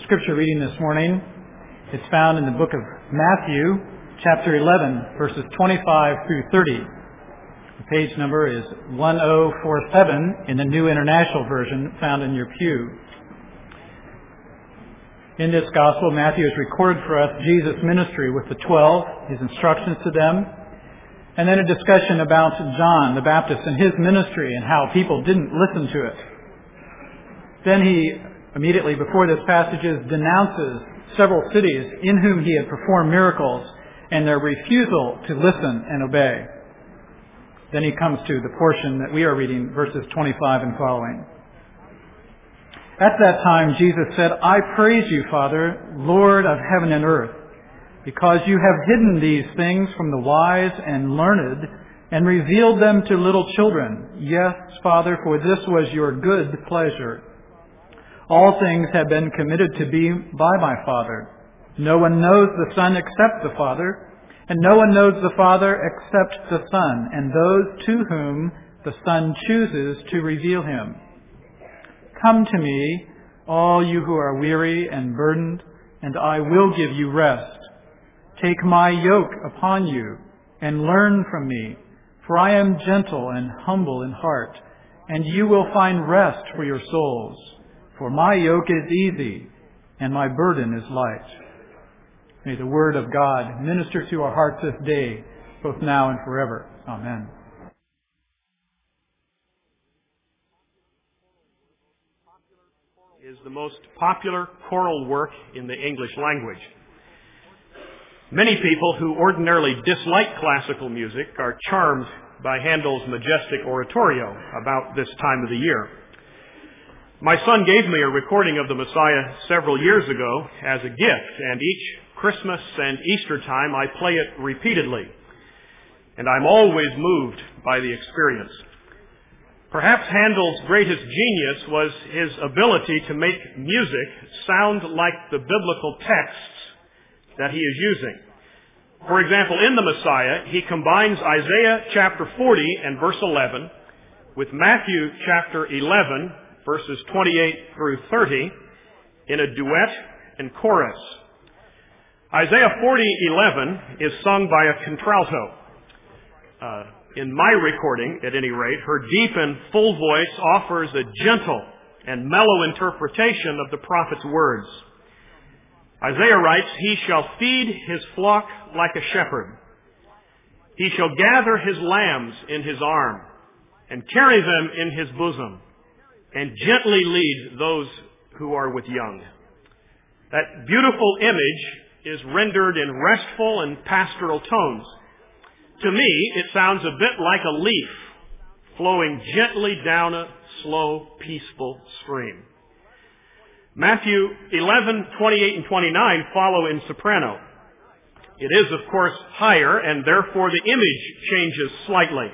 scripture reading this morning. It's found in the book of Matthew, chapter 11, verses 25 through 30. The page number is 1047 in the New International Version found in your pew. In this gospel, Matthew has recorded for us Jesus' ministry with the 12, his instructions to them, and then a discussion about John the Baptist and his ministry and how people didn't listen to it. Then he, immediately before this passage, denounces several cities in whom he had performed miracles and their refusal to listen and obey. Then he comes to the portion that we are reading, verses 25 and following. At that time, Jesus said, "I praise you, Father, Lord of heaven and earth, because you have hidden these things from the wise and learned and revealed them to little children. Yes, Father, for this was your good pleasure. All things have been committed to me by my Father. No one knows the Son except the Father, and no one knows the Father except the Son, and those to whom the Son chooses to reveal him. Come to me, all you who are weary and burdened, and I will give you rest. Take my yoke upon you and learn from me, for I am gentle and humble in heart, and you will find rest for your souls. For my yoke is easy and my burden is light." May the word of God minister to our hearts this day, both now and forever. Amen. Is the most popular choral work in the English language. Many people who ordinarily dislike classical music are charmed by Handel's majestic oratorio about this time of the year. My son gave me a recording of the Messiah several years ago as a gift, and each Christmas and Easter time I play it repeatedly, and I'm always moved by the experience. Perhaps Handel's greatest genius was his ability to make music sound like the biblical texts that he is using. For example, in the Messiah, he combines Isaiah chapter 40 and verse 11 with Matthew chapter 11, verses 28 through 30, in a duet and chorus. Isaiah 40:11 is sung by a contralto. In my recording, at any rate, her deep and full voice offers a gentle and mellow interpretation of the prophet's words. Isaiah writes, "He shall feed his flock like a shepherd. He shall gather his lambs in his arm and carry them in his bosom and gently lead those who are with young." That beautiful image is rendered in restful and pastoral tones. To me, it sounds a bit like a leaf flowing gently down a slow, peaceful stream. Matthew 11:28 and 29 follow in soprano. It is, of course, higher, and therefore the image changes slightly.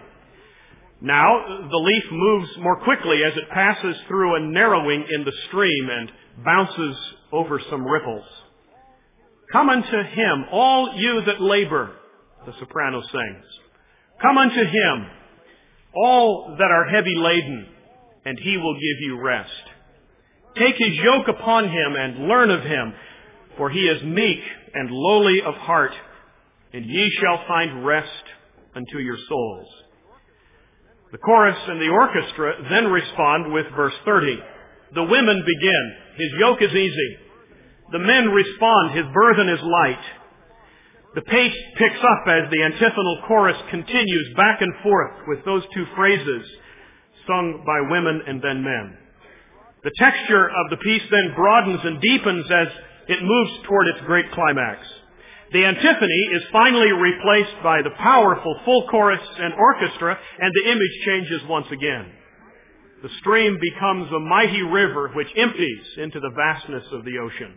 Now, the leaf moves more quickly as it passes through a narrowing in the stream and bounces over some ripples. "Come unto him, all you that labor," the soprano sings. "Come unto him, all that are heavy laden, and he will give you rest. Take his yoke upon him and learn of him, for he is meek and lowly of heart, and ye shall find rest unto your souls." The chorus and the orchestra then respond with verse 30. The women begin, "His yoke is easy." The men respond, "His burden is light." The pace picks up as the antiphonal chorus continues back and forth with those two phrases sung by women and then men. The texture of the piece then broadens and deepens as it moves toward its great climax. The antiphony is finally replaced by the powerful full chorus and orchestra, and the image changes once again. The stream becomes a mighty river which empties into the vastness of the ocean.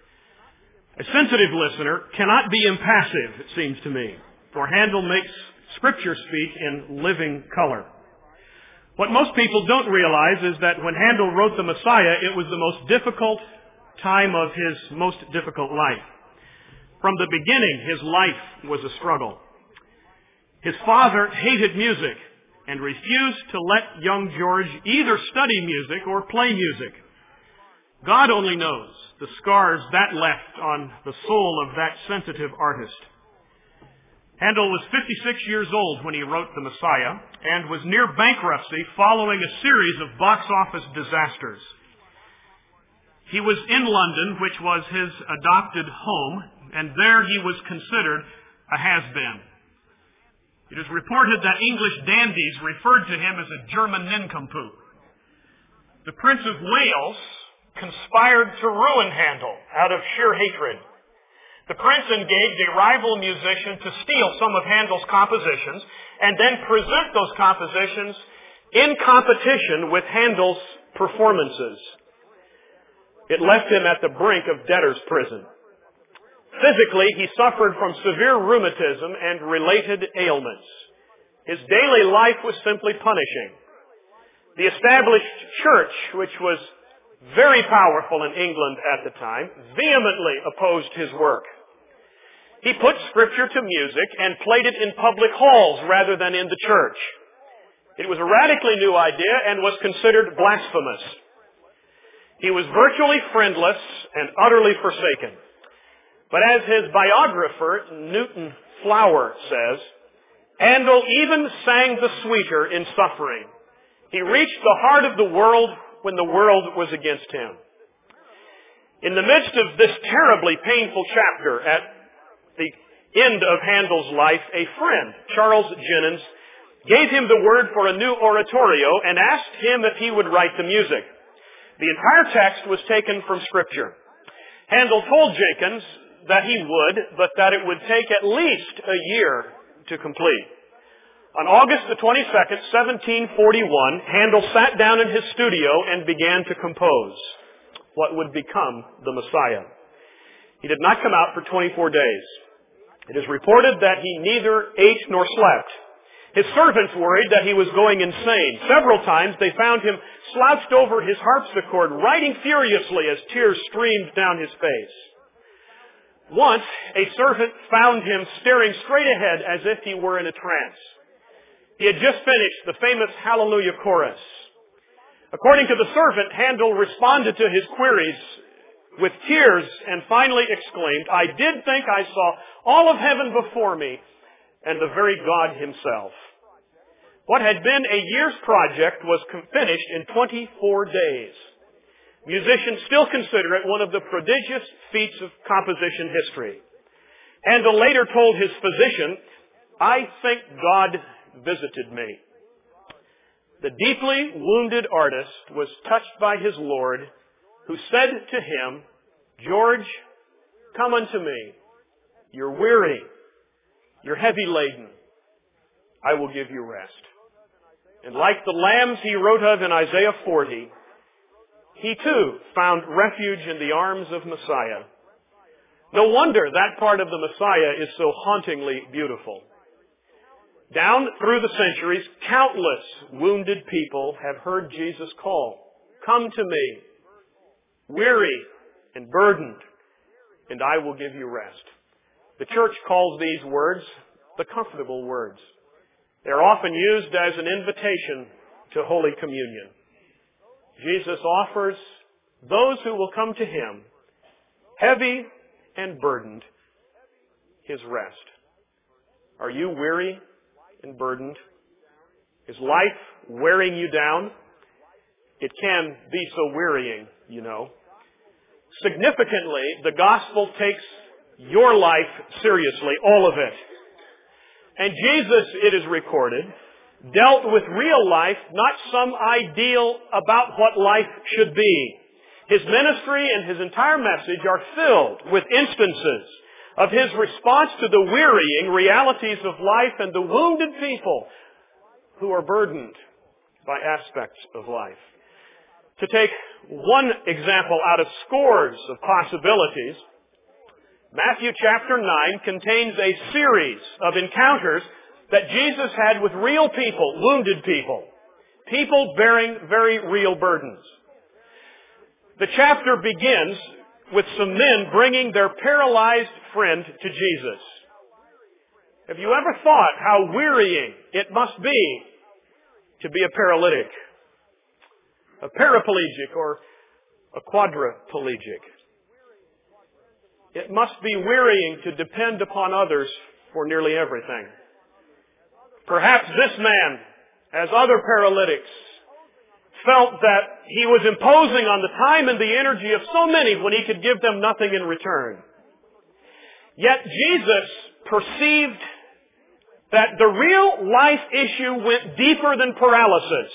A sensitive listener cannot be impassive, it seems to me, for Handel makes Scripture speak in living color. What most people don't realize is that when Handel wrote the Messiah, it was the most difficult time of his most difficult life. From the beginning, his life was a struggle. His father hated music and refused to let young George either study music or play music. God only knows the scars that left on the soul of that sensitive artist. Handel was 56 years old when he wrote The Messiah and was near bankruptcy following a series of box office disasters. He was in London, which was his adopted home, and there he was considered a has-been. It is reported that English dandies referred to him as a German nincompoop. The Prince of Wales conspired to ruin Handel out of sheer hatred. The prince engaged a rival musician to steal some of Handel's compositions and then present those compositions in competition with Handel's performances. It left him at the brink of debtor's prison. Physically, he suffered from severe rheumatism and related ailments. His daily life was simply punishing. The established church, which was very powerful in England at the time, vehemently opposed his work. He put Scripture to music and played it in public halls rather than in the church. It was a radically new idea and was considered blasphemous. He was virtually friendless and utterly forsaken. But as his biographer, Newton Flower, says, Handel even sang the sweeter in suffering. He reached the heart of the world when the world was against him. In the midst of this terribly painful chapter, at the end of Handel's life, a friend, Charles Jennens, gave him the word for a new oratorio and asked him if he would write the music. The entire text was taken from Scripture. Handel told Jenkins that he would, but that it would take at least a year to complete. On August the 22nd, 1741, Handel sat down in his studio and began to compose what would become the Messiah. He did not come out for 24 days. It is reported that he neither ate nor slept. His servants worried that he was going insane. Several times they found him slouched over his harpsichord, writing furiously as tears streamed down his face. Once, a servant found him staring straight ahead as if he were in a trance. He had just finished the famous Hallelujah chorus. According to the servant, Handel responded to his queries with tears and finally exclaimed, "I did think I saw all of heaven before me and the very God himself." What had been a year's project was finished in 24 days. Musicians still consider it one of the prodigious feats of composition history. Handel later told his physician, "I think God visited me." The deeply wounded artist was touched by his Lord, who said to him, "George, come unto me. You're weary. You're heavy laden. I will give you rest." And like the lambs he wrote of in Isaiah 40, he too found refuge in the arms of Messiah. No wonder that part of the Messiah is so hauntingly beautiful. Down through the centuries, countless wounded people have heard Jesus call, "Come to me, weary and burdened, and I will give you rest." The church calls these words the comfortable words. They're often used as an invitation to Holy Communion. Jesus offers those who will come to Him, heavy and burdened, His rest. Are you weary and burdened? Is life wearing you down? It can be so wearying, you know. Significantly, the gospel takes your life seriously, all of it. And Jesus, it is recorded, dealt with real life, not some ideal about what life should be. His ministry and his entire message are filled with instances of his response to the wearying realities of life and the wounded people who are burdened by aspects of life. To take one example out of scores of possibilities, Matthew chapter 9 contains a series of encounters that Jesus had with real people, wounded people, people bearing very real burdens. The chapter begins with some men bringing their paralyzed friend to Jesus. Have you ever thought how wearying it must be to be a paralytic, a paraplegic or a quadriplegic? it must be wearying to depend upon others for nearly everything. Perhaps this man, as other paralytics, felt that he was imposing on the time and the energy of so many when he could give them nothing in return. Yet Jesus perceived that the real life issue went deeper than paralysis.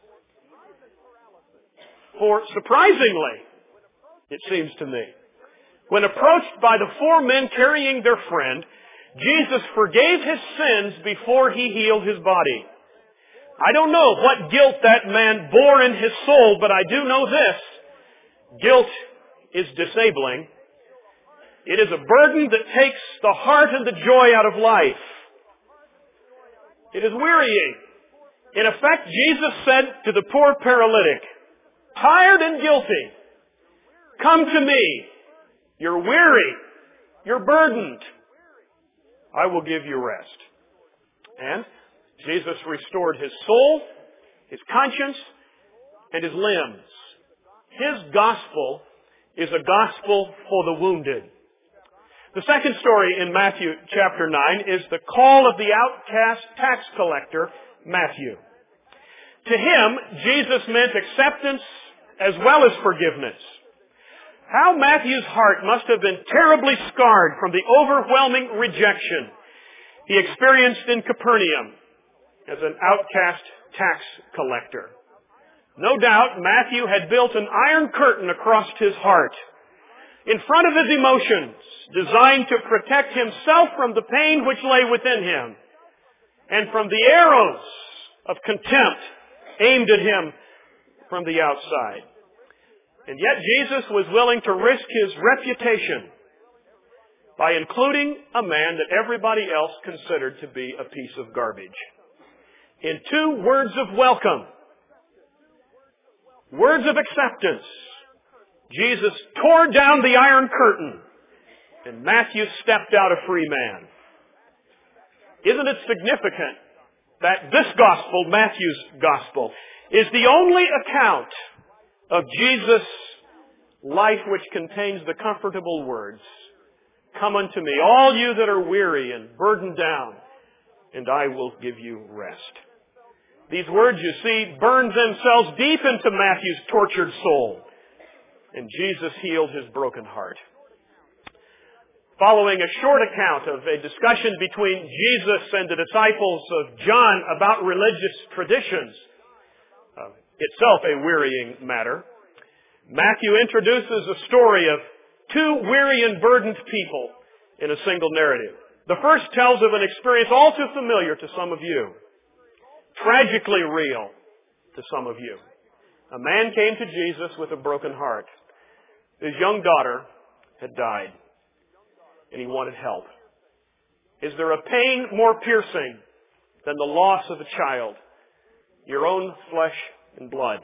For surprisingly, it seems to me, when approached by the four men carrying their friend, Jesus forgave his sins before he healed his body. I don't know what guilt that man bore in his soul, but I do know this. Guilt is disabling. It is a burden that takes the heart and the joy out of life. It is wearying. In effect, Jesus said to the poor paralytic, tired and guilty, come to me. You're weary. You're burdened. I will give you rest. And Jesus restored his soul, his conscience, and his limbs. His gospel is a gospel for the wounded. The second story in Matthew chapter 9 is the call of the outcast tax collector, Matthew. To him, Jesus meant acceptance as well as forgiveness. How Matthew's heart must have been terribly scarred from the overwhelming rejection he experienced in Capernaum as an outcast tax collector. No doubt Matthew had built an iron curtain across his heart in front of his emotions, designed to protect himself from the pain which lay within him and from the arrows of contempt aimed at him from the outside. And yet Jesus was willing to risk his reputation by including a man that everybody else considered to be a piece of garbage in 2 words of welcome, words of acceptance. Jesus tore down the iron curtain, and Matthew stepped out a free man. Isn't it significant that this gospel, Matthew's gospel, is the only account of Jesus' life which contains the comfortable words, come unto me, all you that are weary and burdened down, and I will give you rest. These words, you see, burned themselves deep into Matthew's tortured soul, and Jesus healed his broken heart. Following a short account of a discussion between Jesus and the disciples of John about religious traditions, itself a wearying matter, Matthew introduces a story of 2 weary and burdened people in a single narrative. The first tells of an experience all too familiar to some of you, tragically real to some of you. A man came to Jesus with a broken heart. His young daughter had died, and he wanted help. Is there a pain more piercing than the loss of a child, your own flesh and blood?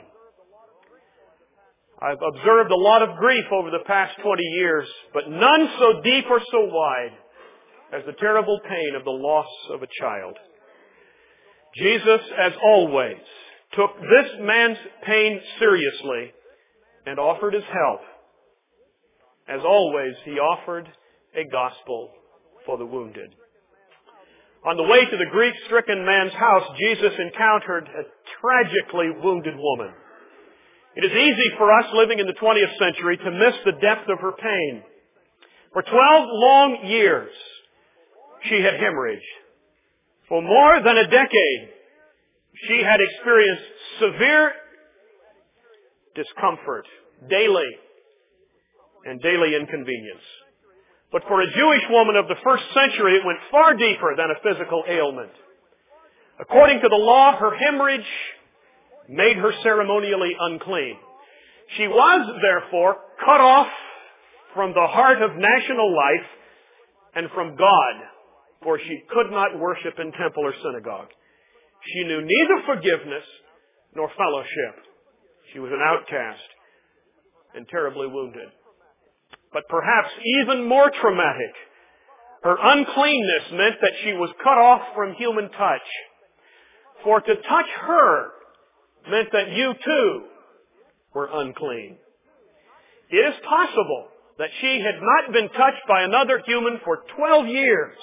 I've observed a lot of grief over the past 20 years, but none so deep or so wide as the terrible pain of the loss of a child. Jesus, as always, took this man's pain seriously and offered his help. As always, he offered a gospel for the wounded. On the way to the grief-stricken man's house, Jesus encountered a tragically wounded woman. It is easy for us living in the 20th century to miss the depth of her pain. For 12 long years, she had hemorrhaged. For more than a decade, she had experienced severe discomfort, daily inconvenience. But for a Jewish woman of the first century, it went far deeper than a physical ailment. According to the law, her hemorrhage made her ceremonially unclean. She was, therefore, cut off from the heart of national life and from God, for she could not worship in temple or synagogue. She knew neither forgiveness nor fellowship. She was an outcast and terribly wounded. But perhaps even more traumatic, her uncleanness meant that she was cut off from human touch. For to touch her meant that you too were unclean. It is possible that she had not been touched by another human for 12 years.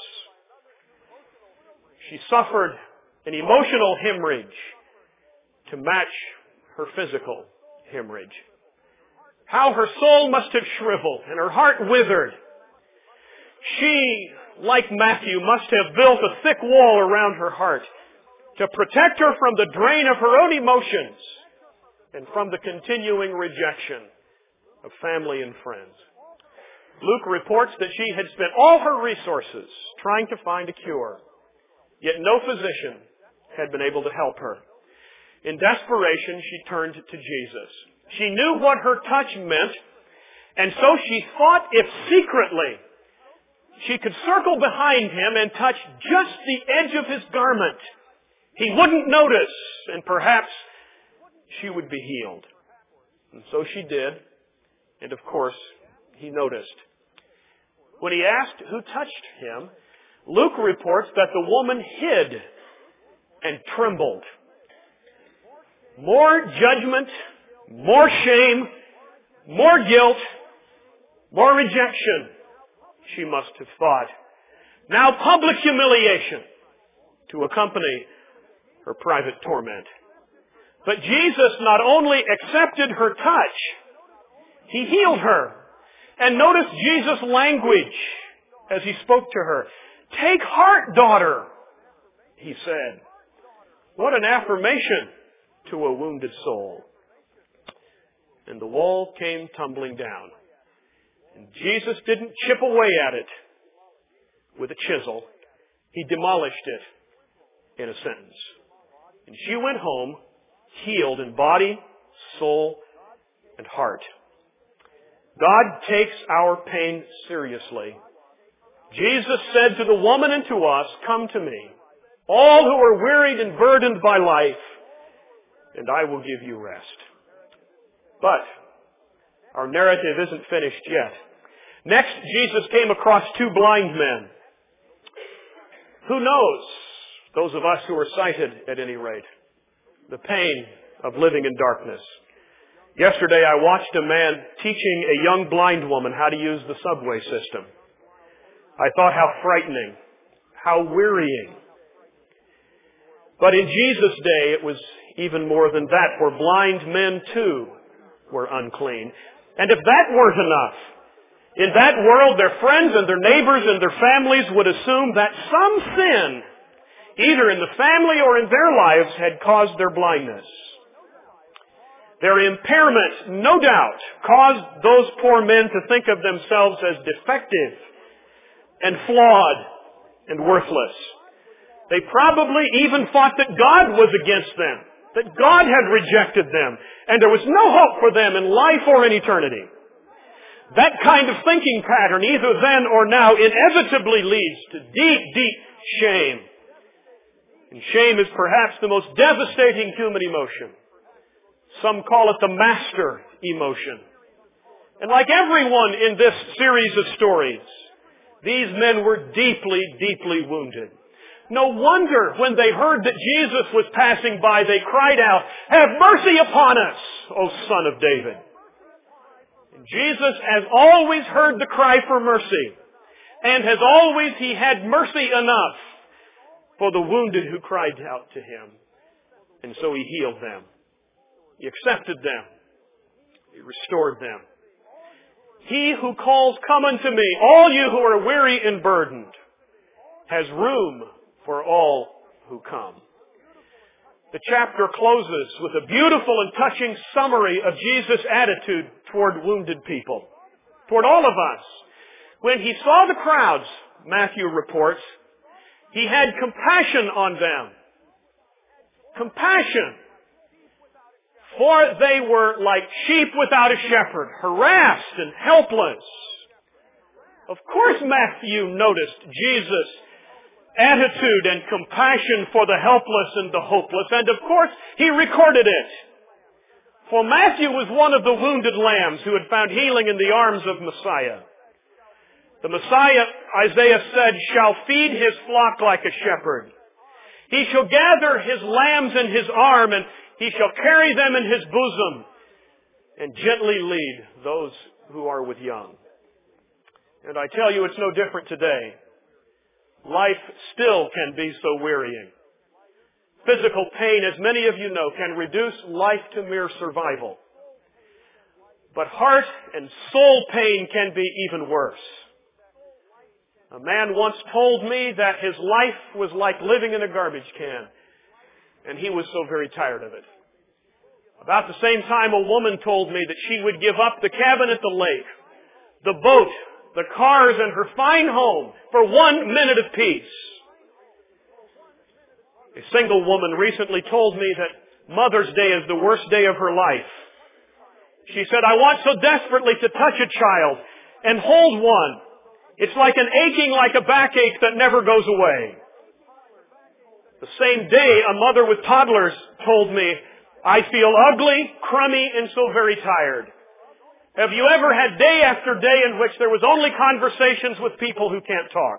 She suffered an emotional hemorrhage to match her physical hemorrhage. How her soul must have shriveled and her heart withered. She, like Matthew, must have built a thick wall around her heart to protect her from the drain of her own emotions and from the continuing rejection of family and friends. Luke reports that she had spent all her resources trying to find a cure, yet no physician had been able to help her. In desperation, she turned to Jesus. She knew what her touch meant, and so she thought if secretly she could circle behind him and touch just the edge of his garment, he wouldn't notice, and perhaps she would be healed. And so she did, and of course, he noticed. When he asked who touched him, Luke reports that the woman hid and trembled. More judgment, more shame, more guilt, more rejection, she must have thought. Now public humiliation to accompany her private torment. But Jesus not only accepted her touch, he healed her. And notice Jesus' language as he spoke to her. "Take heart, daughter," he said. What an affirmation to a wounded soul. And the wall came tumbling down. And Jesus didn't chip away at it with a chisel. He demolished it in a sentence. And she went home healed in body, soul, and heart. God takes our pain seriously. Jesus said to the woman and to us, "Come to me, all who are wearied and burdened by life, and I will give you rest." But our narrative isn't finished yet. Next, Jesus came across two blind men. Who knows, those of us who are sighted at any rate, the pain of living in darkness. Yesterday I watched a man teaching a young blind woman how to use the subway system. I thought how frightening, how wearying. But in Jesus' day it was even more than that, for blind men too were unclean. And if that weren't enough, in that world their friends and their neighbors and their families would assume that some sin, either in the family or in their lives, had caused their blindness. Their impairment, no doubt, caused those poor men to think of themselves as defective and flawed and worthless. They probably even thought that God was against them, that God had rejected them, and there was no hope for them in life or in eternity. That kind of thinking pattern, either then or now, inevitably leads to deep, deep shame. And shame is perhaps the most devastating human emotion. Some call it the master emotion. And like everyone in this series of stories, these men were deeply, deeply wounded. No wonder when they heard that Jesus was passing by, they cried out, "Have mercy upon us, O Son of David." And Jesus has always heard the cry for mercy. And has always he had mercy enough for the wounded who cried out to him. And so he healed them. He accepted them. He restored them. He who calls, "Come unto me, all you who are weary and burdened," has room for all who come. The chapter closes with a beautiful and touching summary of Jesus' attitude toward wounded people, toward all of us. When he saw the crowds, Matthew reports, he had compassion on them. Compassion. For they were like sheep without a shepherd, harassed and helpless. Of course Matthew noticed Jesus' attitude and compassion for the helpless and the hopeless, and of course he recorded it. For Matthew was one of the wounded lambs who had found healing in the arms of Messiah. The Messiah, Isaiah said, shall feed his flock like a shepherd. He shall gather his lambs in his arm, and he shall carry them in his bosom, and gently lead those who are with young. And I tell you, it's no different today. Life still can be so wearying. Physical pain, as many of you know, can reduce life to mere survival. But heart and soul pain can be even worse. A man once told me that his life was like living in a garbage can, and he was so very tired of it. About the same time, a woman told me that she would give up the cabin at the lake, the boat, the cars, and her fine home for 1 minute of peace. A single woman recently told me that Mother's Day is the worst day of her life. She said, I want so desperately to touch a child and hold one. It's like an aching like a backache that never goes away. The same day, a mother with toddlers told me, I feel ugly, crummy, and so very tired. Have you ever had day after day in which there was only conversations with people who can't talk?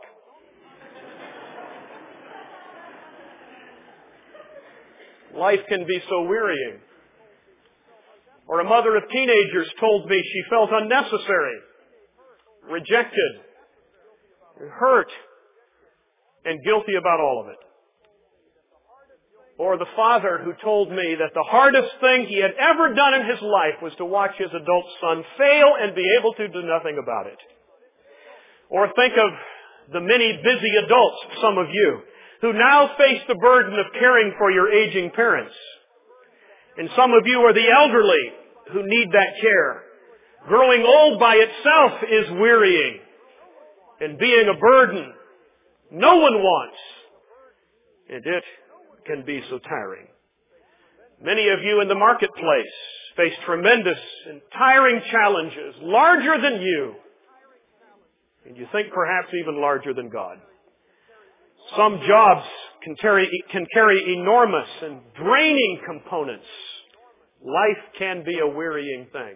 Life can be so wearying. Or a mother of teenagers told me she felt unnecessary, rejected, hurt, and guilty about all of it. Or the father who told me that the hardest thing he had ever done in his life was to watch his adult son fail and be able to do nothing about it. Or think of the many busy adults, some of you, who now face the burden of caring for your aging parents. And some of you are the elderly who need that care. Growing old by itself is wearying and being a burden no one wants. And it can be so tiring. Many of you in the marketplace face tremendous and tiring challenges, larger than you. And you think perhaps even larger than God. Some jobs can carry enormous and draining components. Life can be a wearying thing.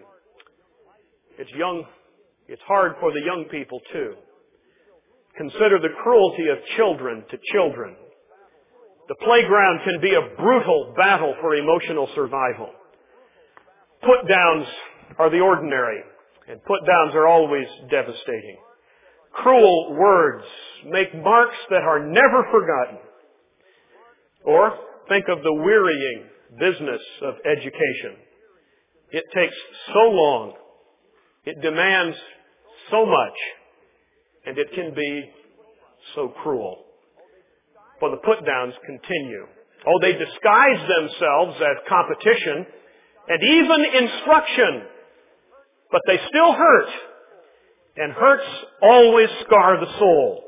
It's hard for the young people too. Consider the cruelty of children to children. The playground can be a brutal battle for emotional survival. Put-downs are the ordinary, and put-downs are always devastating. Cruel words make marks that are never forgotten. Or think of the wearying business of education. It takes so long, it demands so much, and it can be so cruel. For the put-downs continue. Oh, they disguise themselves as competition and even instruction, but they still hurt, and hurts always scar the soul.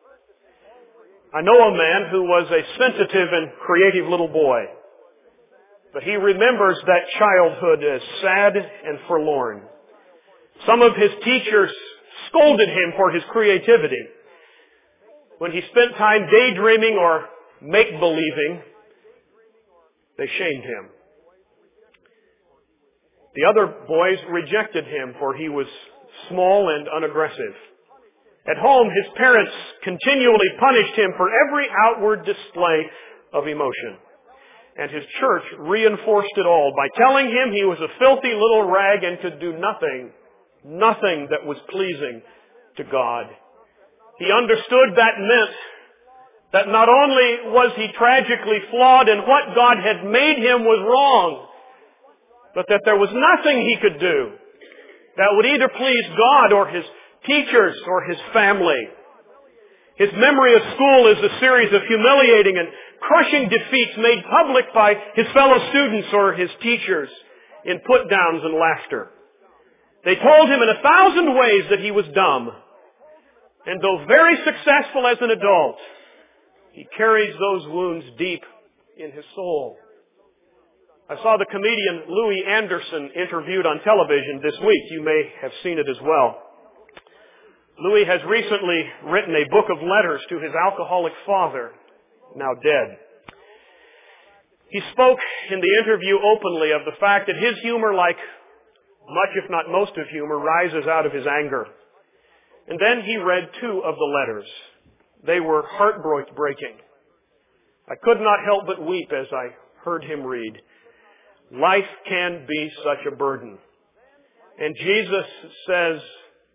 I know a man who was a sensitive and creative little boy, but he remembers that childhood as sad and forlorn. Some of his teachers scolded him for his creativity. When he spent time daydreaming or make-believing, they shamed him. The other boys rejected him, for he was small and unaggressive. At home, his parents continually punished him for every outward display of emotion. And his church reinforced it all by telling him he was a filthy little rag and could do nothing that was pleasing to God. He understood that meant that not only was he tragically flawed and what God had made him was wrong, but that there was nothing he could do that would either please God or his teachers or his family. His memory of school is a series of humiliating and crushing defeats made public by his fellow students or his teachers in put-downs and laughter. They told him in 1,000 ways that he was dumb. And though very successful as an adult, he carries those wounds deep in his soul. I saw the comedian Louis Anderson interviewed on television this week. You may have seen it as well. Louis has recently written a book of letters to his alcoholic father, now dead. He spoke in the interview openly of the fact that his humor, like much if not most of humor, rises out of his anger. And then he read 2 of the letters. They were heartbreaking. I could not help but weep as I heard him read. Life can be such a burden. And Jesus says,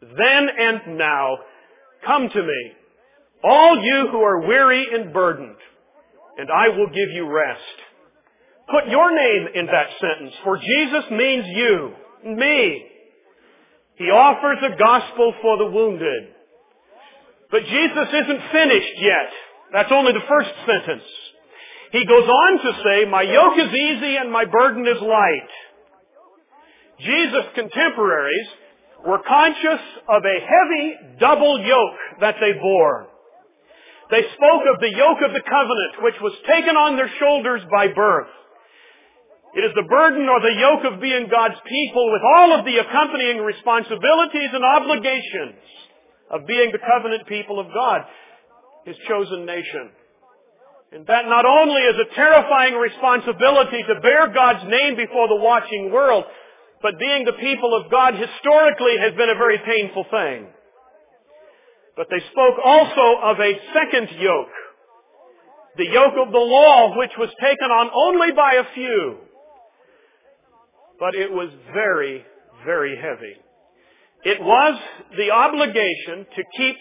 then and now, come to me, all you who are weary and burdened, and I will give you rest. Put your name in that sentence, for Jesus means you, me. He offers a gospel for the wounded. But Jesus isn't finished yet. That's only the first sentence. He goes on to say, my yoke is easy and my burden is light. Jesus' contemporaries were conscious of a heavy double yoke that they bore. They spoke of the yoke of the covenant, which was taken on their shoulders by birth. It is the burden or the yoke of being God's people with all of the accompanying responsibilities and obligations of being the covenant people of God, His chosen nation. And that not only is a terrifying responsibility to bear God's name before the watching world, but being the people of God historically has been a very painful thing. But they spoke also of a second yoke, the yoke of the law, which was taken on only by a few. But it was very, very heavy. It was the obligation to keep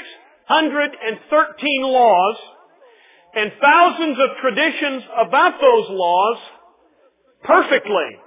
613 laws and thousands of traditions about those laws perfectly.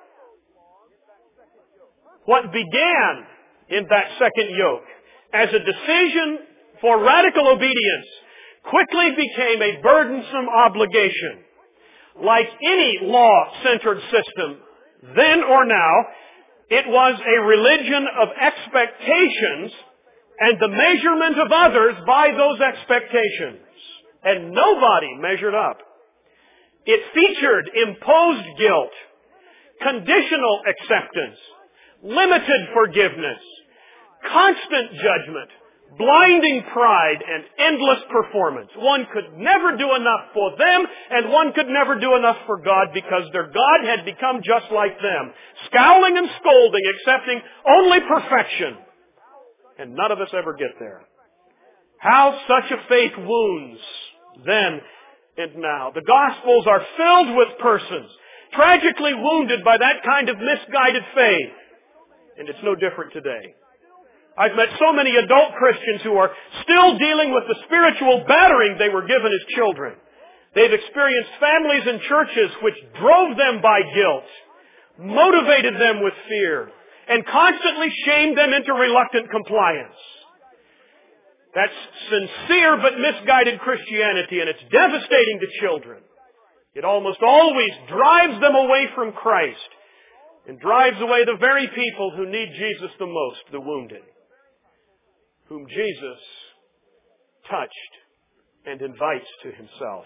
What began in that second yoke as a decision for radical obedience quickly became a burdensome obligation. Like any law-centered system, then or now, it was a religion of expectations and the measurement of others by those expectations. And nobody measured up. It featured imposed guilt, conditional acceptance, limited forgiveness, constant judgment, blinding pride, and endless performance. One could never do enough for them, and one could never do enough for God because their God had become just like them, scowling and scolding, accepting only perfection. And none of us ever get there. How such a faith wounds then and now. The Gospels are filled with persons tragically wounded by that kind of misguided faith. And it's no different today. I've met so many adult Christians who are still dealing with the spiritual battering they were given as children. They've experienced families and churches which drove them by guilt, motivated them with fear, and constantly shamed them into reluctant compliance. That's sincere but misguided Christianity, and it's devastating to children. It almost always drives them away from Christ and drives away the very people who need Jesus the most, the wounded, whom Jesus touched and invites to Himself.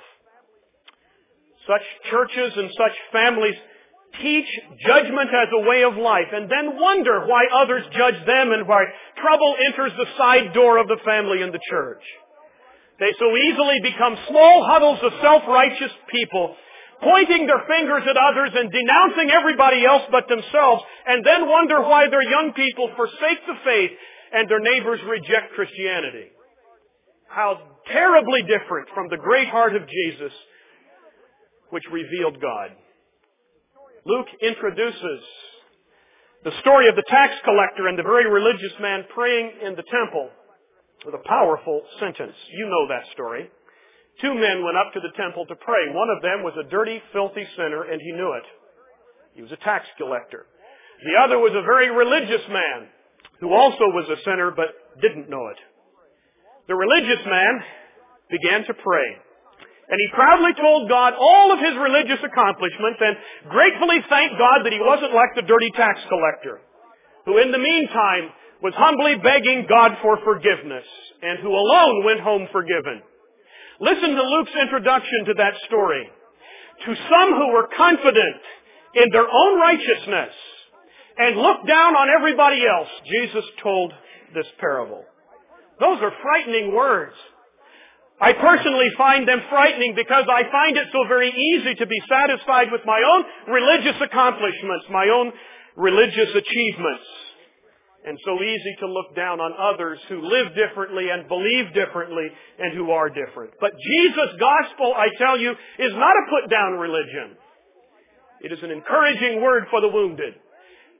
Such churches and such families teach judgment as a way of life and then wonder why others judge them and why trouble enters the side door of the family and the church. They so easily become small huddles of self-righteous people, pointing their fingers at others and denouncing everybody else but themselves, and then wonder why their young people forsake the faith and their neighbors reject Christianity. How terribly different from the great heart of Jesus, which revealed God. Luke introduces the story of the tax collector and the very religious man praying in the temple with a powerful sentence. You know that story. Two men went up to the temple to pray. One of them was a dirty, filthy sinner, and he knew it. He was a tax collector. The other was a very religious man who also was a sinner but didn't know it. The religious man began to pray. And he proudly told God all of his religious accomplishments and gratefully thanked God that he wasn't like the dirty tax collector, who in the meantime was humbly begging God for forgiveness and who alone went home forgiven. Listen to Luke's introduction to that story. To some who were confident in their own righteousness and looked down on everybody else, Jesus told this parable. Those are frightening words. I personally find them frightening because I find it so very easy to be satisfied with my own religious accomplishments, my own religious achievements, and so easy to look down on others who live differently and believe differently and who are different. But Jesus' gospel, I tell you, is not a put-down religion. It is an encouraging word for the wounded.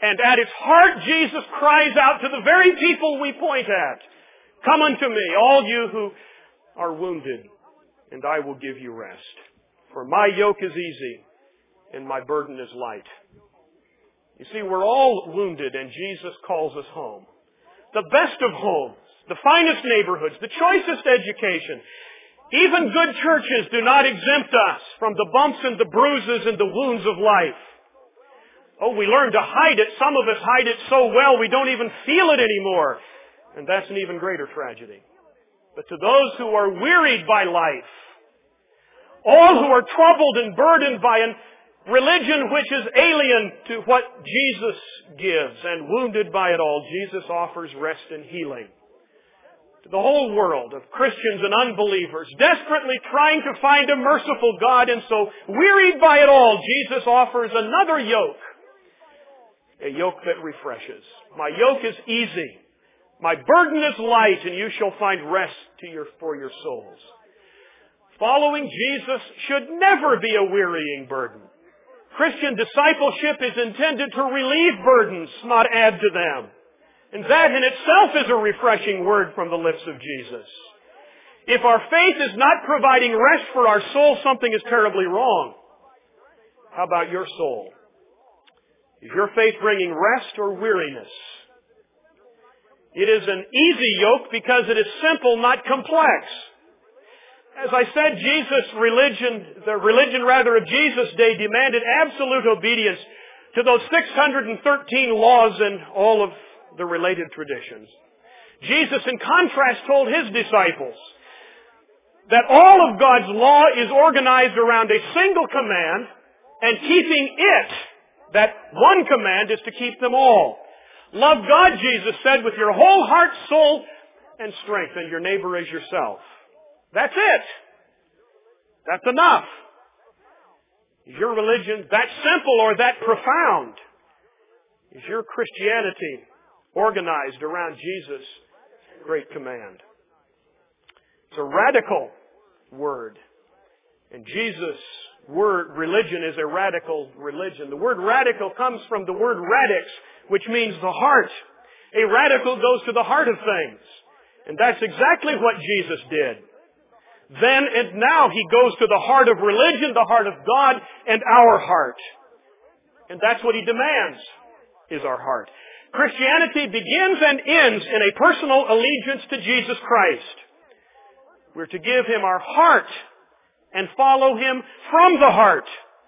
And at its heart, Jesus cries out to the very people we point at, "Come unto me, all you who are wounded, and I will give you rest. For my yoke is easy, and my burden is light." You see, we're all wounded, and Jesus calls us home. The best of homes, the finest neighborhoods, the choicest education. Even good churches do not exempt us from the bumps and the bruises and the wounds of life. Oh, we learn to hide it. Some of us hide it so well we don't even feel it anymore. And that's an even greater tragedy. But to those who are wearied by life, all who are troubled and burdened by a religion which is alien to what Jesus gives and wounded by it all, Jesus offers rest and healing. To the whole world of Christians and unbelievers, desperately trying to find a merciful God and so wearied by it all, Jesus offers another yoke. A yoke that refreshes. My yoke is easy. My burden is light, and you shall find rest for your souls. Following Jesus should never be a wearying burden. Christian discipleship is intended to relieve burdens, not add to them. And that in itself is a refreshing word from the lips of Jesus. If our faith is not providing rest for our soul, something is terribly wrong. How about your soul? Is your faith bringing rest or weariness? It is an easy yoke because it is simple, not complex. As I said, the religion of Jesus' day demanded absolute obedience to those 613 laws and all of the related traditions. Jesus, in contrast, told His disciples that all of God's law is organized around a single command, and keeping it, that one command, is to keep them all. Love God, Jesus said, with your whole heart, soul, and strength, and your neighbor as yourself. That's it. That's enough. Is your religion that simple or that profound? Is your Christianity organized around Jesus' great command? It's a radical word. And Jesus' religion is a radical religion. The word radical comes from the word radix, which means the heart. A radical goes to the heart of things. And that's exactly what Jesus did. Then and now He goes to the heart of religion, the heart of God, and our heart. And that's what He demands, is our heart. Christianity begins and ends in a personal allegiance to Jesus Christ. We're to give Him our heart and follow Him from the heart.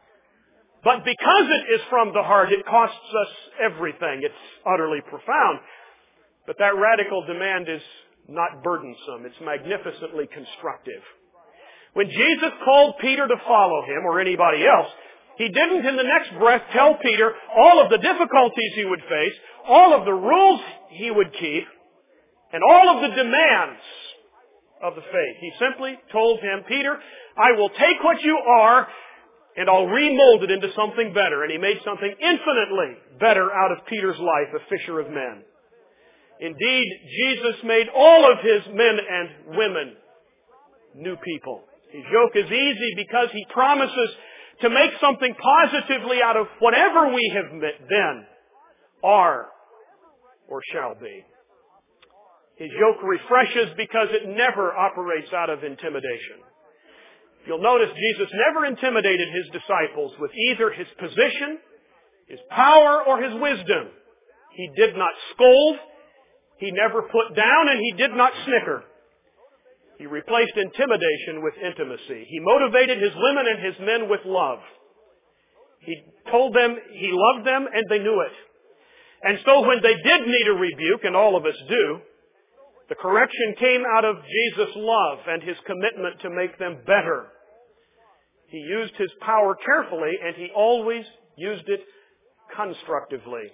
But because it is from the heart, it costs us everything. It's utterly profound. But that radical demand is not burdensome. It's magnificently constructive. When Jesus called Peter to follow Him, or anybody else, He didn't in the next breath tell Peter all of the difficulties he would face, all of the rules he would keep, and all of the demands of the faith. He simply told him, "Peter, I will take what you are and I'll remold it into something better." And He made something infinitely better out of Peter's life, a fisher of men. Indeed, Jesus made all of His men and women new people. His yoke is easy because He promises to make something positively out of whatever we have been, are, or shall be. His yoke refreshes because it never operates out of intimidation. You'll notice Jesus never intimidated His disciples with either His position, His power, or His wisdom. He did not scold. He never put down, and He did not snicker. He replaced intimidation with intimacy. He motivated His women and His men with love. He told them He loved them, and they knew it. And so when they did need a rebuke, and all of us do, the correction came out of Jesus' love and His commitment to make them better. He used His power carefully, and He always used it constructively.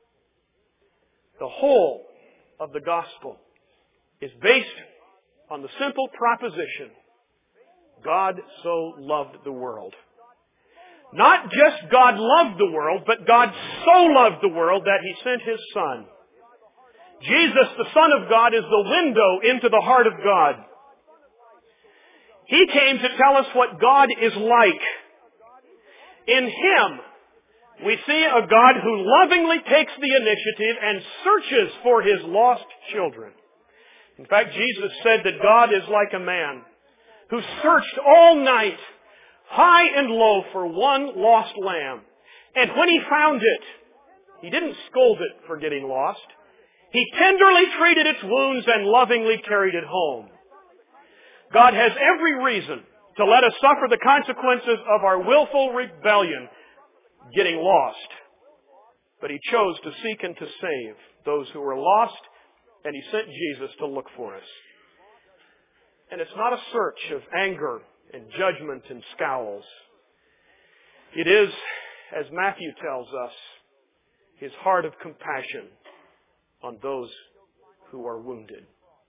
The whole of the gospel is based on the simple proposition, God so loved the world. Not just God loved the world, but God so loved the world that He sent His Son. Jesus, the Son of God, is the window into the heart of God. He came to tell us what God is like. In Him, We see a God who lovingly takes the initiative and searches for His lost children. In fact, Jesus said that God is like a man who searched all night, high and low, for one lost lamb. And when He found it, He didn't scold it for getting lost. He tenderly treated its wounds and lovingly carried it home. God has every reason to let us suffer the consequences of our willful rebellion, getting lost. But He chose to seek and to save those who were lost, and He sent Jesus to look for us. And it's not a search of anger and judgment and scowls. It is, as Matthew tells us, His heart of compassion on those who are wounded.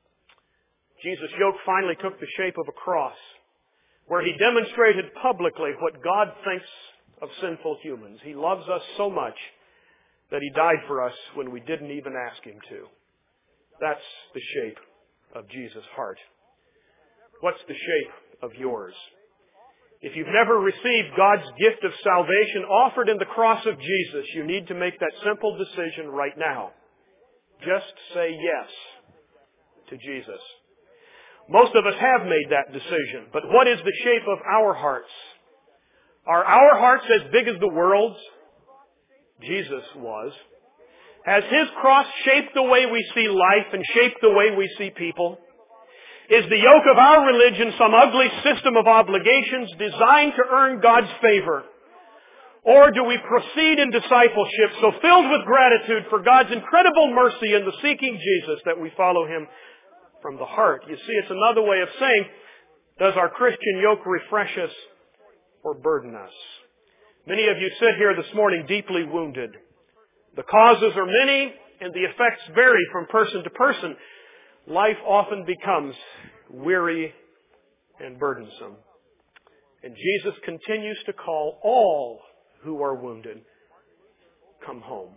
Jesus' yoke finally took the shape of a cross, where He demonstrated publicly what God thinks of sinful humans. He loves us so much that He died for us when we didn't even ask Him to. That's the shape of Jesus' heart. What's the shape of yours? If you've never received God's gift of salvation offered in the cross of Jesus, you need to make that simple decision right now. Just say yes to Jesus. Most of us have made that decision, but what is the shape of our hearts? Are our hearts as big as the world's? Jesus was. Has His cross shaped the way we see life and shaped the way we see people? Is the yoke of our religion some ugly system of obligations designed to earn God's favor? Or do we proceed in discipleship so filled with gratitude for God's incredible mercy in the seeking Jesus that we follow Him from the heart? You see, it's another way of saying, does our Christian yoke refresh us or burden us? Many of you sit here this morning deeply wounded. The causes are many and the effects vary from person to person. Life often becomes weary and burdensome. And Jesus continues to call all who are wounded, come home.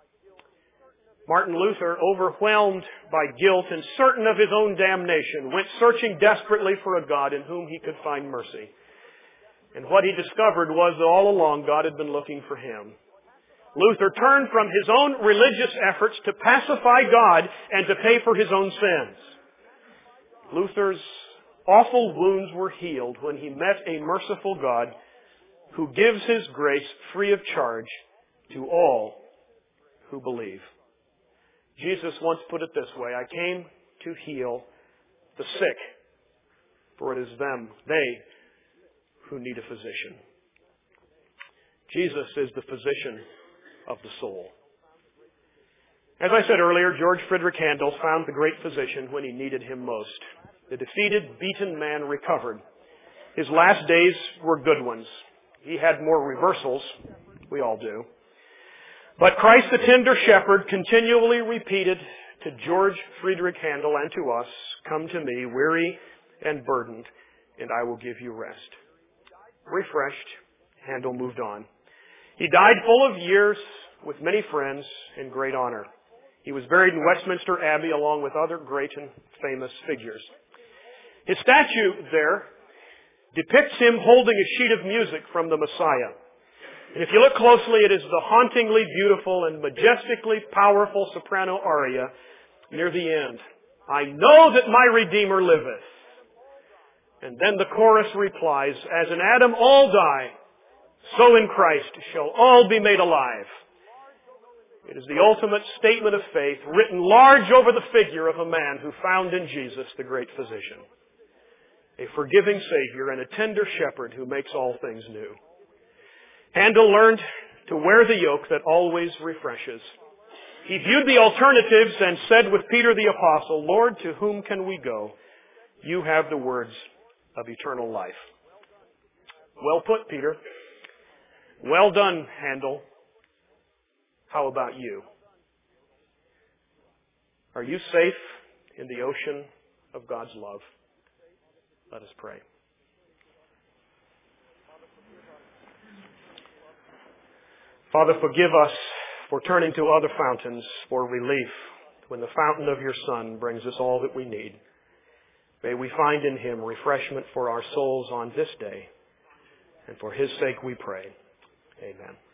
Martin Luther, overwhelmed by guilt and certain of his own damnation, went searching desperately for a God in whom he could find mercy. And what he discovered was that all along God had been looking for him. Luther turned from his own religious efforts to pacify God and to pay for his own sins. Luther's awful wounds were healed when he met a merciful God who gives His grace free of charge to all who believe. Jesus once put it this way, I came to heal the sick, for it is they who need a physician. Jesus is the physician of the soul. As I said earlier, George Friedrich Handel found the great physician when he needed him most. The defeated, beaten man recovered. His last days were good ones. He had more reversals. We all do. But Christ the tender shepherd continually repeated to George Friedrich Handel and to us, come to me, weary and burdened, and I will give you rest. Refreshed, Handel moved on. He died full of years with many friends and great honor. He was buried in Westminster Abbey along with other great and famous figures. His statue there depicts him holding a sheet of music from the Messiah. And if you look closely, it is the hauntingly beautiful and majestically powerful soprano aria near the end. I know that my Redeemer liveth. And then the chorus replies, as in Adam all die, so in Christ shall all be made alive. It is the ultimate statement of faith written large over the figure of a man who found in Jesus the great physician. A forgiving Savior and a tender shepherd who makes all things new. Handel learned to wear the yoke that always refreshes. He viewed the alternatives and said with Peter the Apostle, Lord, to whom can we go? You have the words of eternal life. Well put, Peter. Well done, Handel. How about you? Are you safe in the ocean of God's love? Let us pray. Father, forgive us for turning to other fountains for relief when the fountain of your Son brings us all that we need. May we find in Him refreshment for our souls on this day. And for His sake we pray. Amen.